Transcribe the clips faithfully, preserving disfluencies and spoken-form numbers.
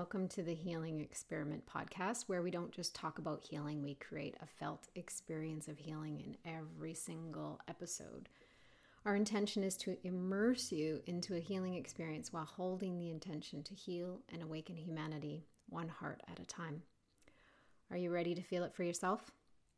Welcome to the Healing Experiment podcast, where we don't just talk about healing, we create a felt experience of healing in every single episode. Our intention is to immerse you into a healing experience while holding the intention to heal and awaken humanity one heart at a time. Are you ready to feel it for yourself?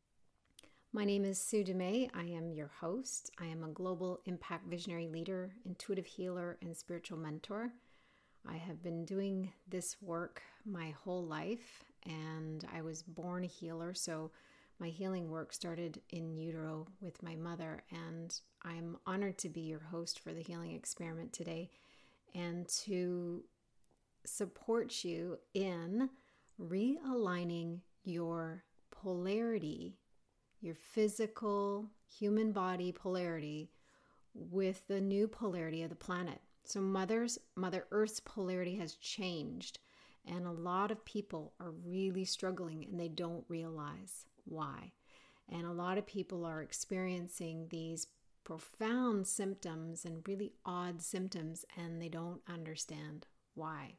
My name is Sue Dumais. I am your host. I am a global impact visionary leader, intuitive healer, and spiritual mentor. I have been doing this work my whole life, and I was born a healer, so my healing work started in utero with my mother, and I'm honored to be your host for the Healing Experiment today and to support you in realigning your polarity, your physical human body polarity with the new polarity of the planet. So Mother's, Mother Earth's polarity has changed, and a lot of people are really struggling and they don't realize why. And a lot of people are experiencing these profound symptoms and really odd symptoms, and they don't understand why.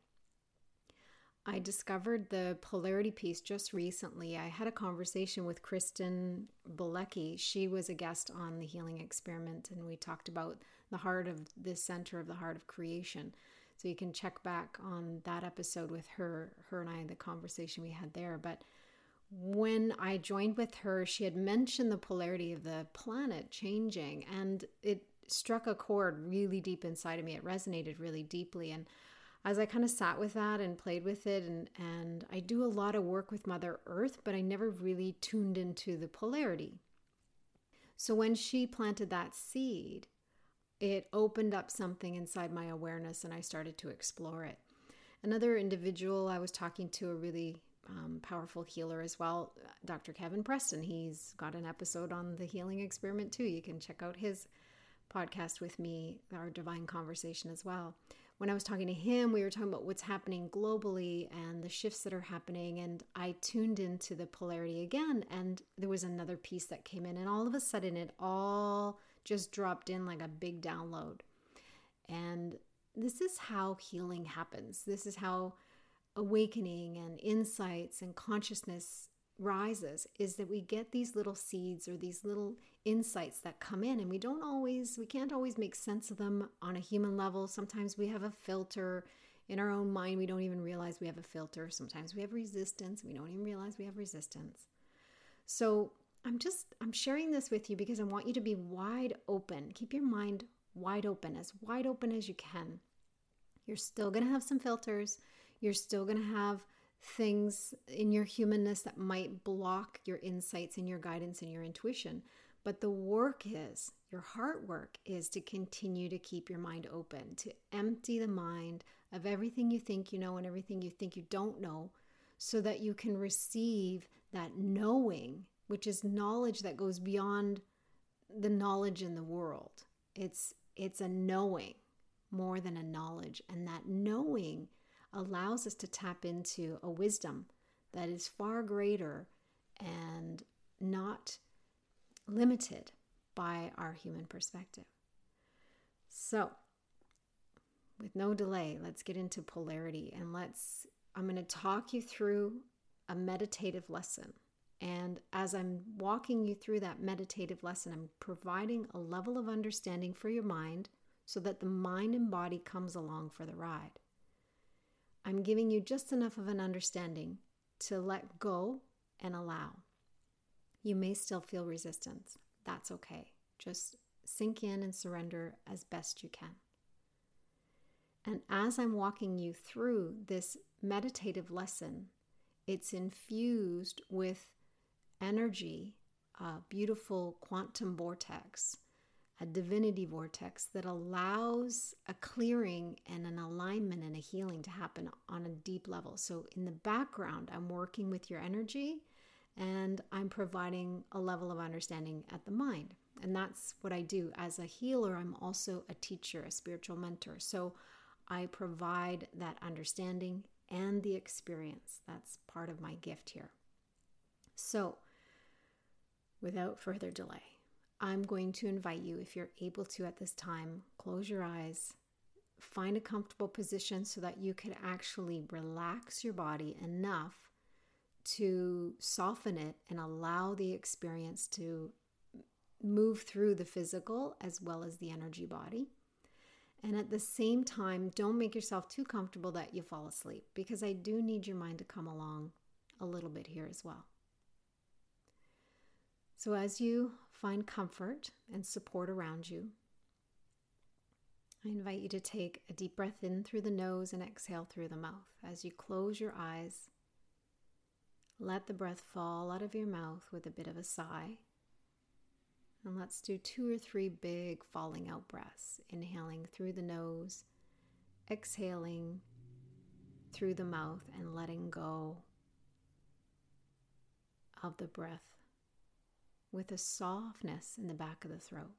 I discovered the polarity piece just recently. I had a conversation with Kristen Bilecki. She was a guest on the Healing Experiment, and we talked about the heart of the center of the heart of creation. So you can check back on that episode with her, her and I, the conversation we had there. But when I joined with her, she had mentioned the polarity of the planet changing, and it struck a chord really deep inside of me. It resonated really deeply. And as I kind of sat with that and played with it, and, and I do a lot of work with Mother Earth, but I never really tuned into the polarity. So when she planted that seed, it opened up something inside my awareness, and I started to explore it. Another individual I was talking to, a really um, powerful healer as well, Doctor Kevin Preston. He's got an episode on the Healing Experiment too. You can check out his podcast with me, our Divine Conversation as well. When I was talking to him, we were talking about what's happening globally and the shifts that are happening, and I tuned into the polarity again, and there was another piece that came in, and all of a sudden it all just dropped in like a big download. And this is how healing happens. This is how awakening and insights and consciousness rises, is that we get these little seeds or these little insights that come in, and we don't always, we can't always make sense of them on a human level. Sometimes we have a filter in our own mind. We don't even realize we have a filter. Sometimes we have resistance. We don't even realize we have resistance. So I'm just, I'm sharing this with you because I want you to be wide open. Keep your mind wide open, as wide open as you can. You're still going to have some filters. You're still going to have things in your humanness that might block your insights and your guidance and your intuition. But the work is, your heart work is to continue to keep your mind open, to empty the mind of everything you think you know and everything you think you don't know, so that you can receive that knowing, which is knowledge that goes beyond the knowledge in the world. It's, it's a knowing more than a knowledge. And that knowing allows us to tap into a wisdom that is far greater and not limited by our human perspective. So, with no delay, let's get into polarity, and let's, I'm going to talk you through a meditative lesson. And as I'm walking you through that meditative lesson, I'm providing a level of understanding for your mind so that the mind and body comes along for the ride. I'm giving you just enough of an understanding to let go and allow. You may still feel resistance. That's okay. Just sink in and surrender as best you can. And as I'm walking you through this meditative lesson, it's infused with energy, a beautiful quantum vortex, a divinity vortex that allows a clearing and an alignment and a healing to happen on a deep level. So in the background, I'm working with your energy, and I'm providing a level of understanding at the mind. And that's what I do. As a healer, I'm also a teacher, a spiritual mentor. So I provide that understanding and the experience. That's part of my gift here. So without further delay, I'm going to invite you, if you're able to at this time, close your eyes, find a comfortable position so that you can actually relax your body enough to soften it and allow the experience to move through the physical as well as the energy body. And at the same time, don't make yourself too comfortable that you fall asleep, because I do need your mind to come along a little bit here as well. So as you find comfort and support around you, I invite you to take a deep breath in through the nose and exhale through the mouth. As you close your eyes, let the breath fall out of your mouth with a bit of a sigh. And let's do two or three big falling out breaths. Inhaling through the nose, exhaling through the mouth, and letting go of the breath with a softness in the back of the throat.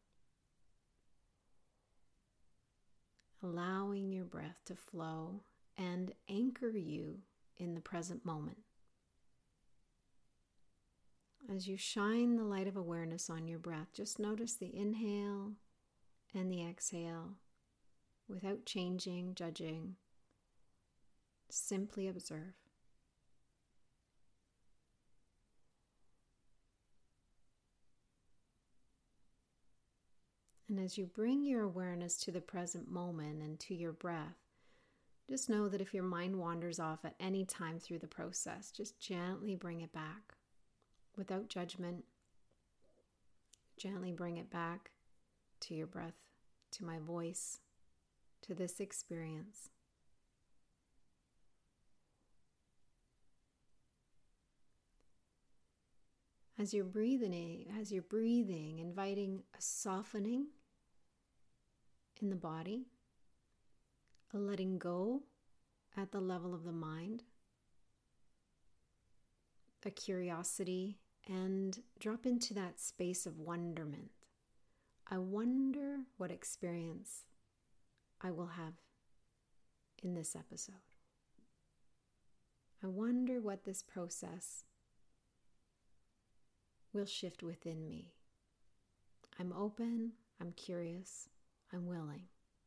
Allowing your breath to flow and anchor you in the present moment. As you shine the light of awareness on your breath, just notice the inhale and the exhale without changing, judging. Simply observe. And as you bring your awareness to the present moment and to your breath, just know that if your mind wanders off at any time through the process, just gently bring it back. Without judgment, gently bring it back to your breath, to my voice, to this experience. As you're breathing, as you're breathing, inviting a softening in the body, a letting go at the level of the mind, a curiosity, and drop into that space of wonderment. I wonder what experience I will have in this episode. I wonder what this process will shift within me. I'm open, I'm curious, I'm willing.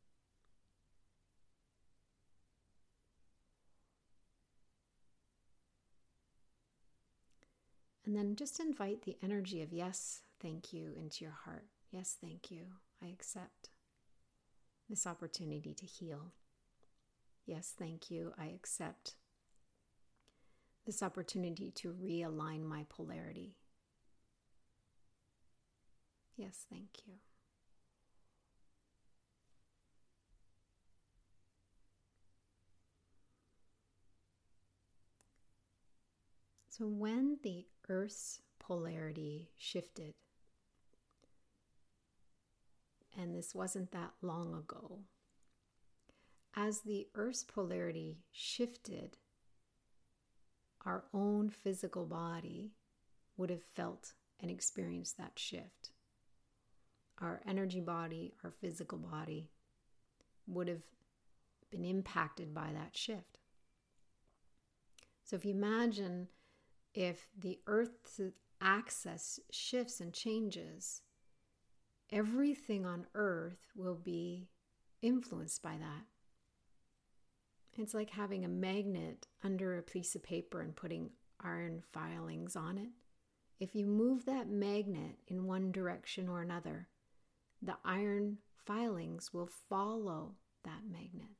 And then just invite the energy of yes, thank you into your heart. Yes, thank you. I accept this opportunity to heal. Yes, thank you. I accept this opportunity to realign my polarity. Yes, thank you. So when the Earth's polarity shifted, and this wasn't that long ago, as the Earth's polarity shifted, our own physical body would have felt and experienced that shift. Our energy body, our physical body would have been impacted by that shift. So if you imagine if the Earth's axis shifts and changes, everything on Earth will be influenced by that. It's like having a magnet under a piece of paper and putting iron filings on it. If you move that magnet in one direction or another, the iron filings will follow that magnet.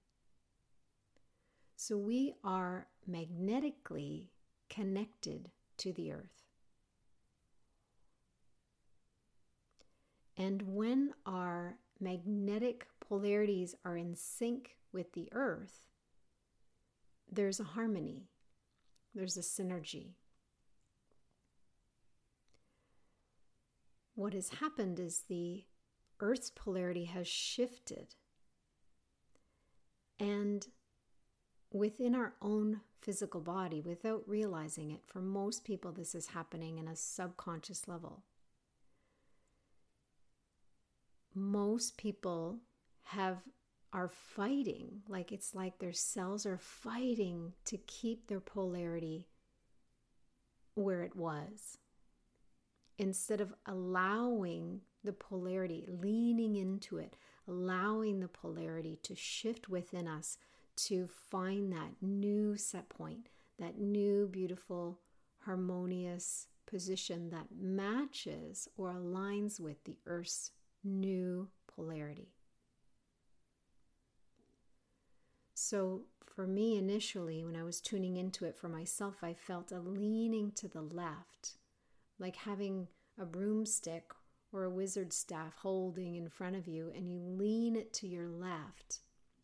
So we are magnetically connected to the Earth. And when our magnetic polarities are in sync with the Earth, there's a harmony, there's a synergy. What has happened is the Earth's polarity has shifted, and within our own physical body, without realizing it, for most people this is happening in a subconscious level. Most people have are fighting, like it's like their cells are fighting to keep their polarity where it was, instead of allowing the polarity, leaning into it, allowing the polarity to shift within us to find that new set point, that new beautiful, harmonious position that matches or aligns with the Earth's new polarity. So for me initially, when I was tuning into it for myself, I felt a leaning to the left, like having a broomstick or a wizard staff holding in front of you, and you lean it to your left.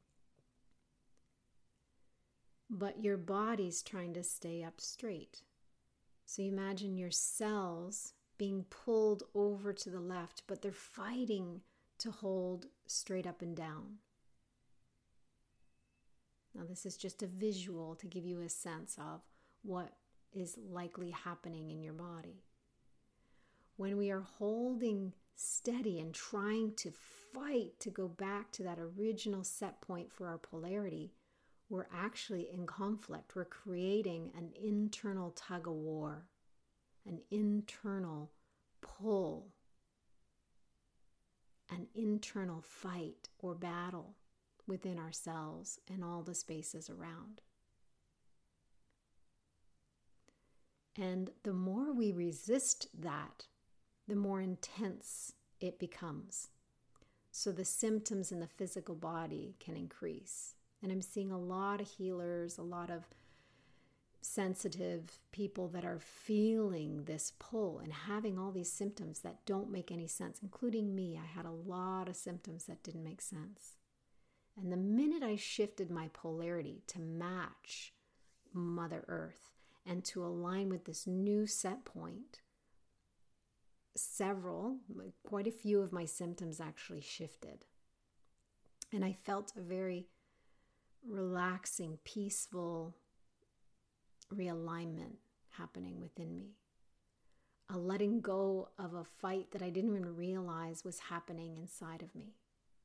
But your body's trying to stay up straight. So you imagine your cells being pulled over to the left, but they're fighting to hold straight up and down. Now this is just a visual to give you a sense of what is likely happening in your body. When we are holding steady and trying to fight to go back to that original set point for our polarity, we're actually in conflict. We're creating an internal tug of war, an internal pull, an internal fight or battle within ourselves and all the spaces around. And the more we resist that, the more intense it becomes. So the symptoms in the physical body can increase. And I'm seeing a lot of healers, a lot of sensitive people that are feeling this pull and having all these symptoms that don't make any sense, including me. I had a lot of symptoms that didn't make sense. And the minute I shifted my polarity to match Mother Earth and to align with this new set point, several, quite a few of my symptoms actually shifted. And I felt a very relaxing, peaceful realignment happening within me. A letting go of a fight that I didn't even realize was happening inside of me.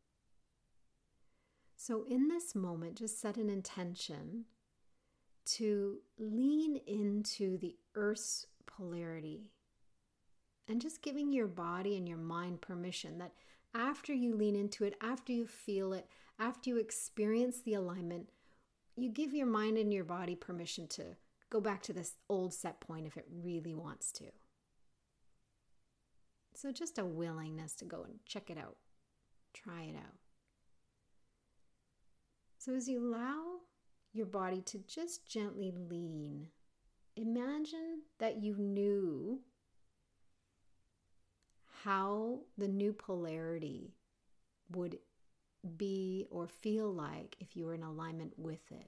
So in this moment, just set an intention to lean into the Earth's polarity and just giving your body and your mind permission that after you lean into it, after you feel it, after you experience the alignment, you give your mind and your body permission to go back to this old set point if it really wants to. So just a willingness to go and check it out, try it out. So as you allow your body to just gently lean, imagine that you knew how the new polarity would be or feel like if you were in alignment with it.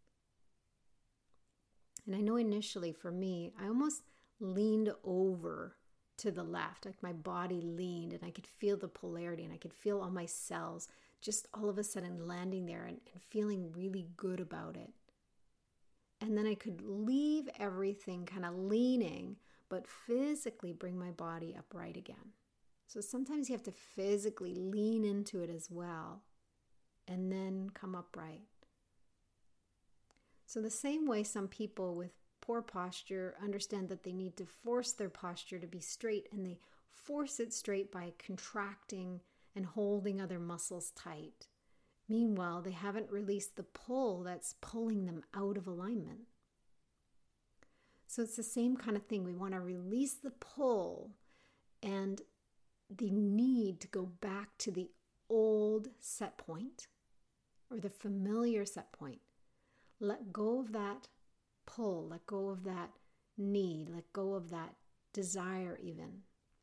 And I know initially for me, I almost leaned over to the left, like my body leaned and I could feel the polarity and I could feel all my cells just all of a sudden landing there and, and feeling really good about it. And then I could leave everything kind of leaning, but physically bring my body upright again. So sometimes you have to physically lean into it as well and then come upright. So the same way some people with poor posture understand that they need to force their posture to be straight, and they force it straight by contracting and holding other muscles tight. Meanwhile, they haven't released the pull that's pulling them out of alignment. So it's the same kind of thing. We want to release the pull and the need to go back to the old set point or the familiar set point. Let go of that pull, let go of that need, let go of that desire even,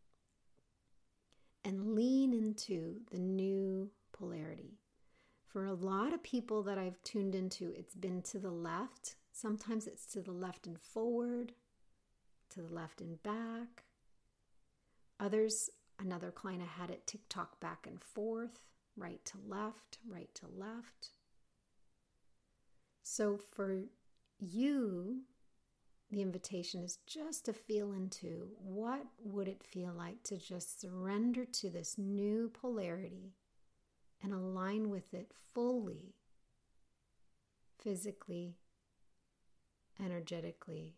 and lean into the new polarity. For a lot of people that I've tuned into, it's been to the left. Sometimes it's to the left and forward, to the left and back. Others, another client I had it tick-tock back and forth, right to left, right to left. So for you, the invitation is just to feel into what would it feel like to just surrender to this new polarity and align with it fully, physically, energetically,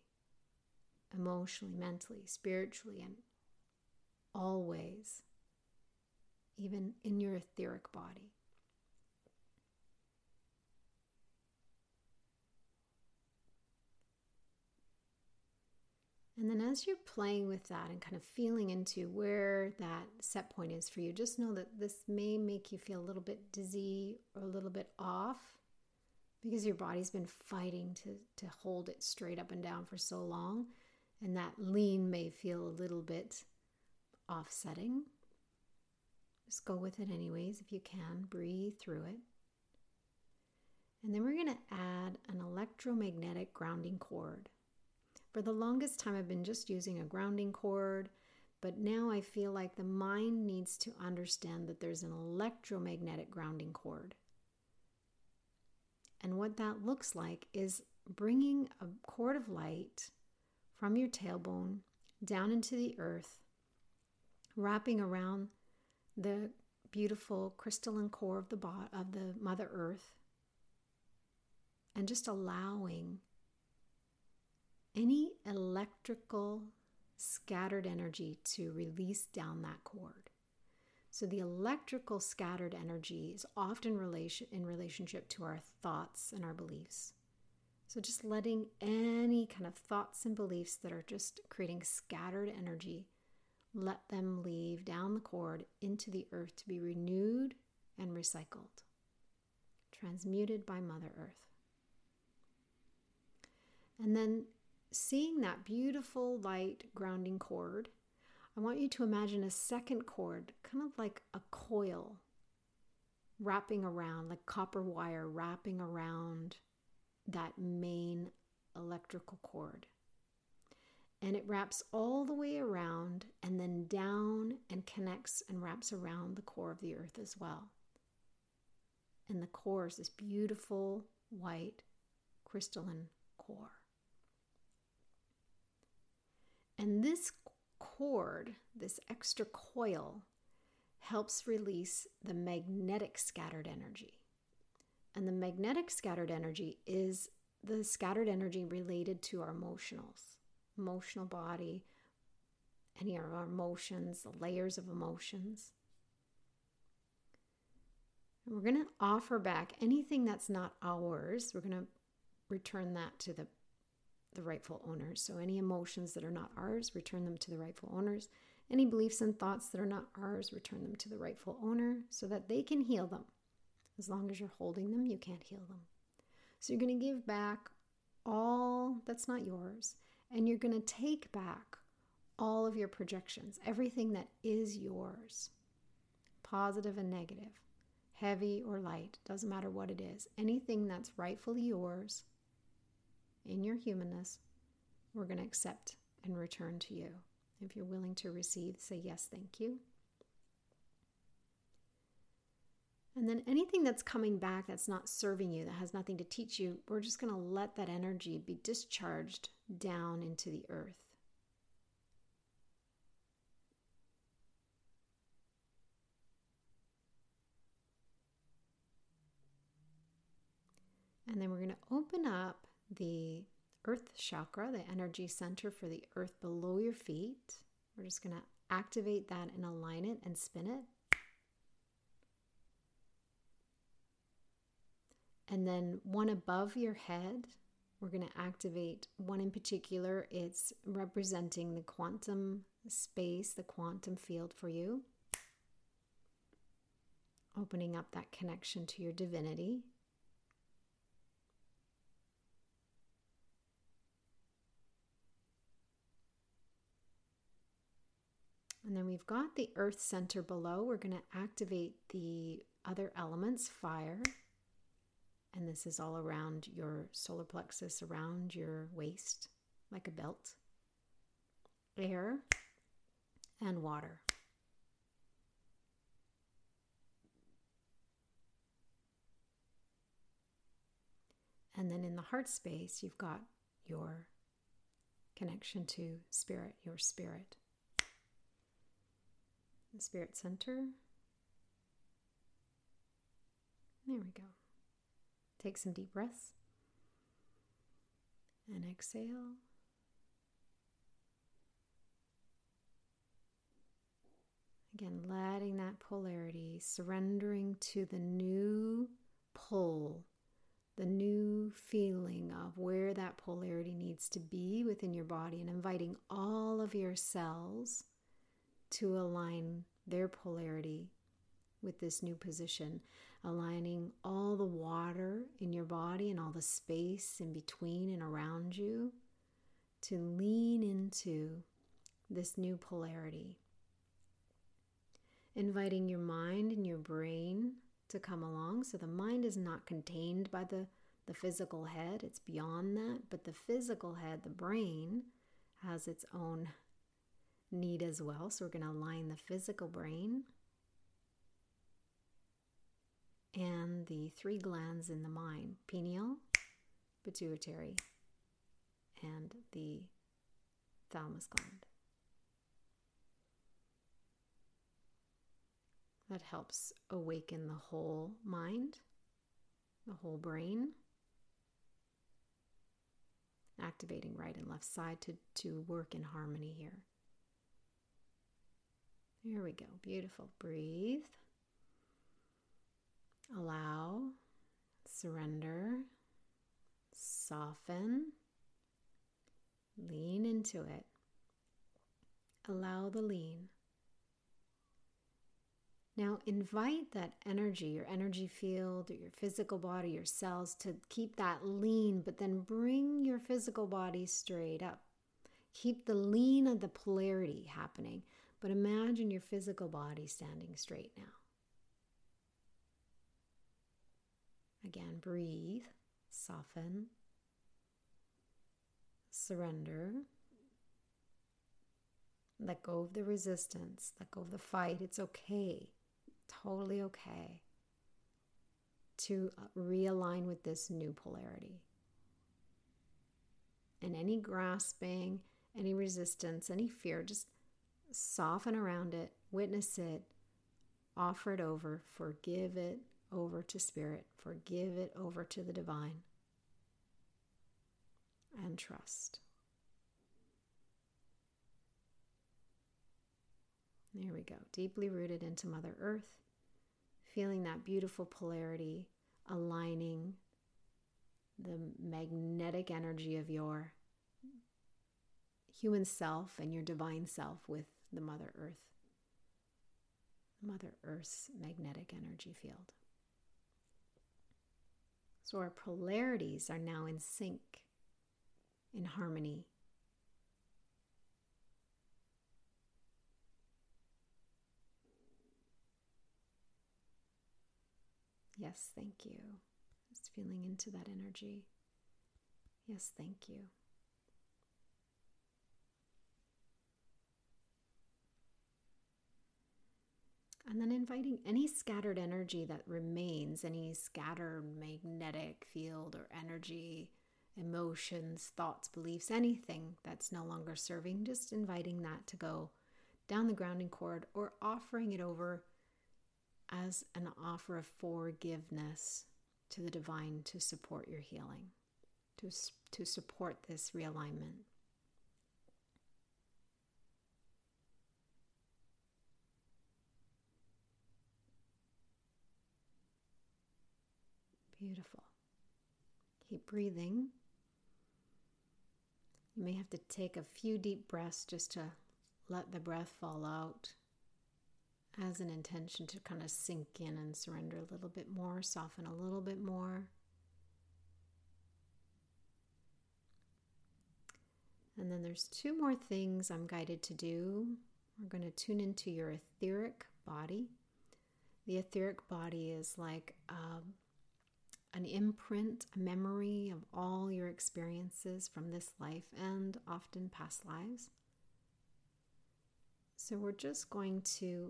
emotionally, mentally, spiritually, and always. even in your etheric body. And then as you're playing with that and kind of feeling into where that set point is for you, just know that this may make you feel a little bit dizzy or a little bit off because your body's been fighting to, to hold it straight up and down for so long. And that lean may feel a little bit offsetting. Just go with it anyways if you can. Breathe through it. And then we're going to add an electromagnetic grounding cord. For the longest time, I've been just using a grounding cord, but now I feel like the mind needs to understand that there's an electromagnetic grounding cord. And what that looks like is bringing a cord of light from your tailbone down into the earth, wrapping around the beautiful crystalline core of the bo- of the Mother Earth, and just allowing any electrical scattered energy to release down that cord. So the electrical scattered energy is often relation in relationship to our thoughts and our beliefs. So just letting any kind of thoughts and beliefs that are just creating scattered energy, let them leave down the cord into the earth to be renewed and recycled, transmuted by Mother Earth. And then seeing that beautiful light grounding cord, I want you to imagine a second cord, kind of like a coil wrapping around, like copper wire wrapping around that main electrical cord. And it wraps all the way around and then down and connects and wraps around the core of the earth as well. And the core is this beautiful white crystalline core. And this cord, this extra coil, helps release the magnetic scattered energy. And the magnetic scattered energy is the scattered energy related to our emotionals, emotional body, any of our emotions, the layers of emotions. And we're going to offer back anything that's not ours. We're going to return that to the the rightful owners. So any emotions that are not ours, return them to the rightful owners. Any beliefs and thoughts that are not ours, return them to the rightful owner so that they can heal them. As long as you're holding them, you can't heal them. So you're going to give back all that's not yours, and you're going to take back all of your projections, everything that is yours, positive and negative, heavy or light, doesn't matter what it is. Anything that's rightfully yours in your humanness, we're going to accept and return to you. If you're willing to receive, say yes, thank you. And then anything that's coming back that's not serving you, that has nothing to teach you, we're just going to let that energy be discharged down into the earth. And then we're going to open up the earth chakra, the energy center for the earth below your feet. We're just going to activate that and align it and spin it. And then one above your head, we're going to activate one in particular. It's representing the quantum space, the quantum field for you. Opening up that connection to your divinity. And then we've got the earth center below. We're going to activate the other elements, fire. And this is all around your solar plexus, around your waist, like a belt. Air and water. And then in the heart space, you've got your connection to spirit, your spirit. The spirit center. There we go. Take some deep breaths. And exhale. Again, letting that polarity, surrendering to the new pull, the new feeling of where that polarity needs to be within your body, and inviting all of your cells to align their polarity with this new position, aligning all the water in your body and all the space in between and around you to lean into this new polarity. Inviting your mind and your brain to come along. So the mind is not contained by the, the physical head. It's beyond that. But the physical head, the brain, has its own need as well. So we're going to align the physical brain and the three glands in the mind: pineal, pituitary, and the thalamus gland. That helps awaken the whole mind, the whole brain, activating right and left side to, to work in harmony here. Here we go. Beautiful. Breathe. Allow. Surrender. Soften. Lean into it. Allow the lean. Now invite that energy, your energy field, or your physical body, your cells, to keep that lean, but then bring your physical body straight up. Keep the lean of the polarity happening, but imagine your physical body standing straight now. Again, breathe, soften, surrender. Let go of the resistance, let go of the fight. It's okay. Totally okay to realign with this new polarity. And any grasping, any resistance, any fear, just soften around it, witness it, offer it over, forgive it over to Spirit, forgive it over to the divine, and trust. There we go. Deeply rooted into Mother Earth, feeling that beautiful polarity aligning the magnetic energy of your human self and your divine self with the Mother Earth, Mother Earth's magnetic energy field. So our polarities are now in sync, in harmony. Yes, thank you. Just feeling into that energy. Yes, thank you. And then inviting any scattered energy that remains, any scattered magnetic field or energy, emotions, thoughts, beliefs, anything that's no longer serving, just inviting that to go down the grounding cord, or offering it over as an offer of forgiveness to the divine to support your healing, to, to support this realignment. Beautiful. Keep breathing. You may have to take a few deep breaths just to let the breath fall out, as an intention to kind of sink in and surrender a little bit more, soften a little bit more. And then there's two more things I'm guided to do. We're going to tune into your etheric body. The etheric body is like um, an imprint, a memory of all your experiences from this life and often past lives. So we're just going to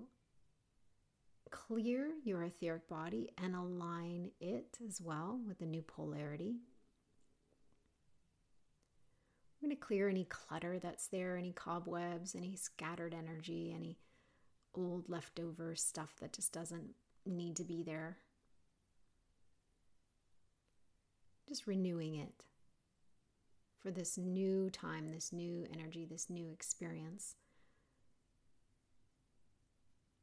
clear your etheric body and align it as well with the new polarity. We're going to clear any clutter that's there, any cobwebs, any scattered energy, any old leftover stuff that just doesn't need to be there. Just renewing it for this new time, this new energy, this new experience.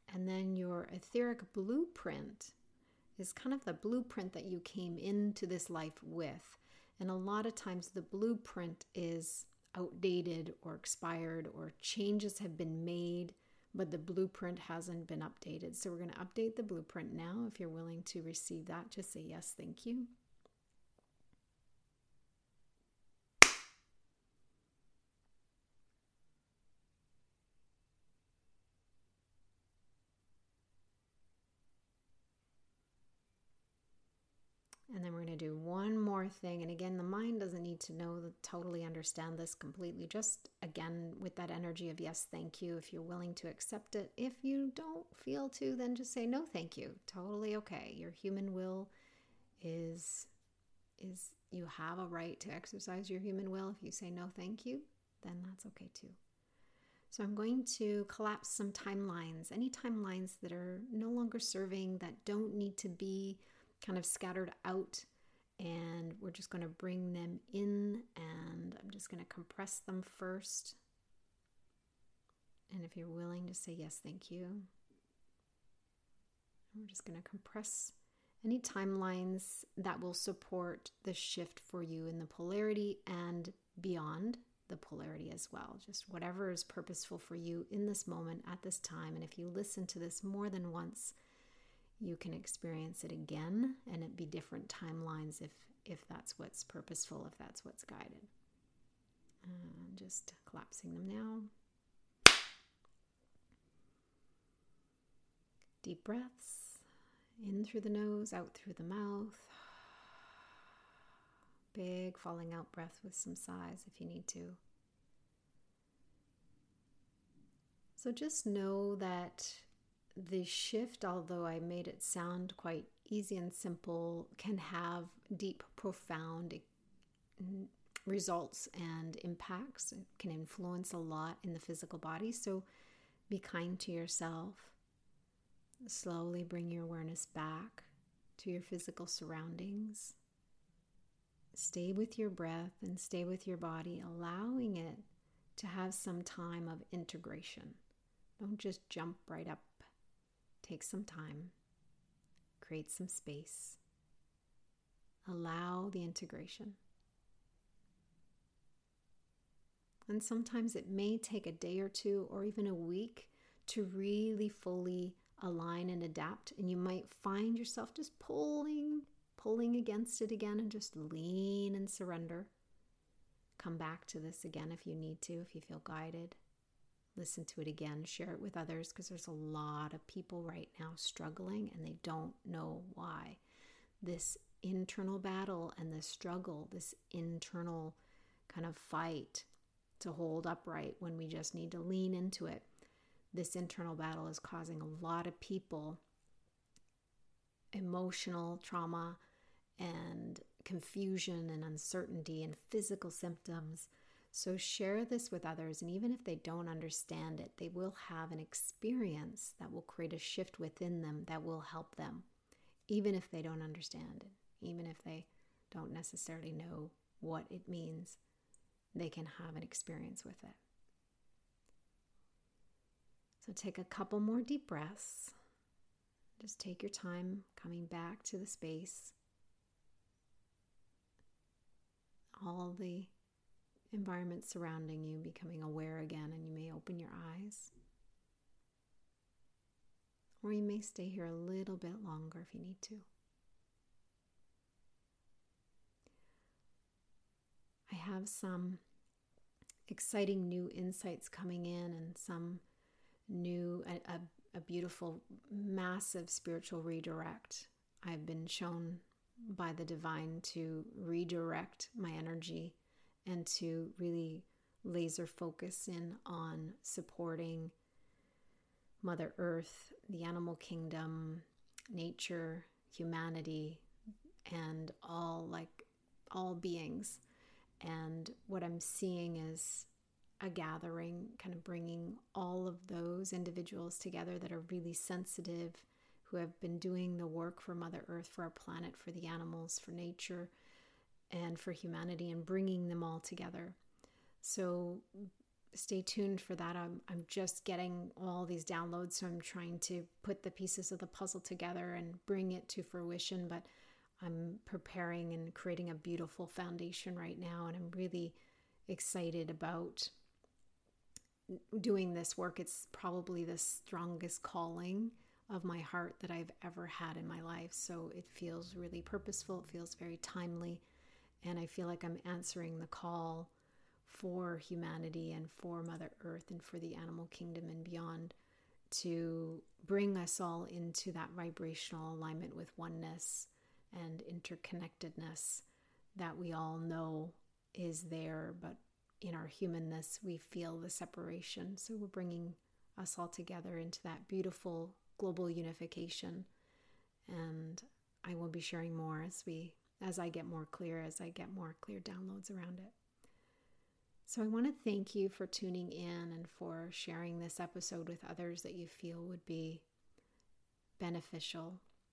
And then your etheric blueprint is kind of the blueprint that you came into this life with. And a lot of times the blueprint is outdated or expired, or changes have been made, but the blueprint hasn't been updated. So we're going to update the blueprint now. If you're willing to receive that, just say yes, thank you. And then we're going to do one more thing. And again, the mind doesn't need to know, totally understand this completely. Just again, with that energy of yes, thank you, if you're willing to accept it. If you don't feel to, then just say no, thank you. Totally okay. Your human will is, is you have a right to exercise your human will. If you say no, thank you, then that's okay too. So I'm going to collapse some timelines, any timelines that are no longer serving, that don't need to be kind of scattered out, and we're just going to bring them in, and I'm just going to compress them first. And if you're willing to say yes, thank you. We're just going to compress any timelines that will support the shift for you in the polarity and beyond the polarity as well. Just whatever is purposeful for you in this moment at this time. And if you listen to this more than once, you can experience it again, and it be different timelines if if that's what's purposeful, if that's what's guided. And just collapsing them now. Deep breaths, in through the nose, out through the mouth. Big falling out breath with some sighs if you need to. So just know that the shift, although I made it sound quite easy and simple, can have deep, profound results and impacts. It can influence a lot in the physical body. So be kind to yourself. Slowly bring your awareness back to your physical surroundings. Stay with your breath and stay with your body, allowing it to have some time of integration. Don't just jump right up. Take some time, create some space, allow the integration. And sometimes it may take a day or two or even a week to really fully align and adapt. And you might find yourself just pulling, pulling against it again, and just lean and surrender. Come back to this again if you need to, if you feel guided. Listen to it again, share it with others, because there's a lot of people right now struggling and they don't know why. This internal battle and this struggle, this internal kind of fight to hold upright when we just need to lean into it, this internal battle is causing a lot of people emotional trauma and confusion and uncertainty and physical symptoms. So share this with others, and even if they don't understand it, they will have an experience that will create a shift within them that will help them, even if they don't understand it, even if they don't necessarily know what it means, they can have an experience with it. So take a couple more deep breaths. Just take your time coming back to the space. All the environment surrounding you, becoming aware again, and you may open your eyes. Or you may stay here a little bit longer if you need to. I have some exciting new insights coming in, and some new, a, a, a beautiful, massive spiritual redirect. I've been shown by the divine to redirect my energy and to really laser focus in on supporting Mother Earth, the animal kingdom, nature, humanity, and all like all beings. And what I'm seeing is a gathering, kind of bringing all of those individuals together that are really sensitive, who have been doing the work for Mother Earth, for our planet, for the animals, for nature, and for humanity, and bringing them all together. So stay tuned for that. I'm, I'm just getting all these downloads, so I'm trying to put the pieces of the puzzle together and bring it to fruition. But I'm preparing and creating a beautiful foundation right now, and I'm really excited about doing this work. It's probably the strongest calling of my heart that I've ever had in my life. So it feels really purposeful. It feels very timely. And I feel like I'm answering the call for humanity and for Mother Earth and for the animal kingdom and beyond, to bring us all into that vibrational alignment with oneness and interconnectedness that we all know is there, but in our humanness we feel the separation. So we're bringing us all together into that beautiful global unification, and I will be sharing more as we as I get more clear, as I get more clear downloads around it. So I want to thank you for tuning in and for sharing this episode with others that you feel would be beneficial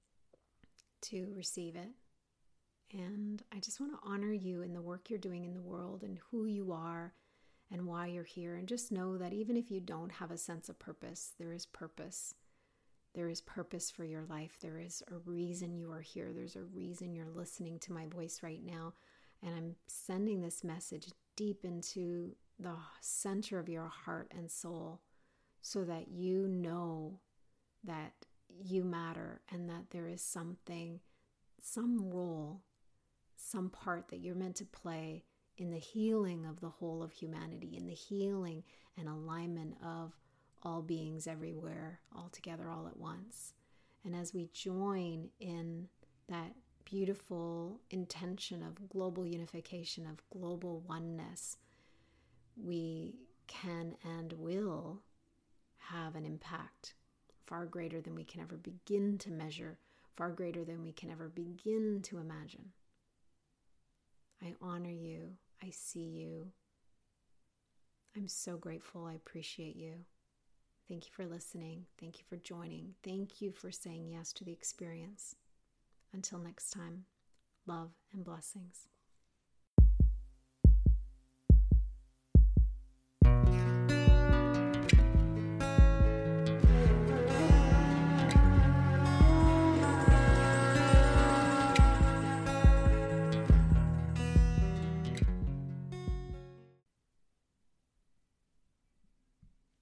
to receive it. And I just want to honor you in the work you're doing in the world and who you are and why you're here. And just know that even if you don't have a sense of purpose, there is purpose. There is purpose for your life. There is a reason you are here. There's a reason you're listening to my voice right now. And I'm sending this message deep into the center of your heart and soul so that you know that you matter and that there is something, some role, some part that you're meant to play in the healing of the whole of humanity, in the healing and alignment of all beings everywhere, all together, all at once. And as we join in that beautiful intention of global unification, of global oneness, we can and will have an impact far greater than we can ever begin to measure, far greater than we can ever begin to imagine. I honor you. I see you. I'm so grateful. I appreciate you. Thank you for listening. Thank you for joining. Thank you for saying yes to the experience. Until next time, love and blessings.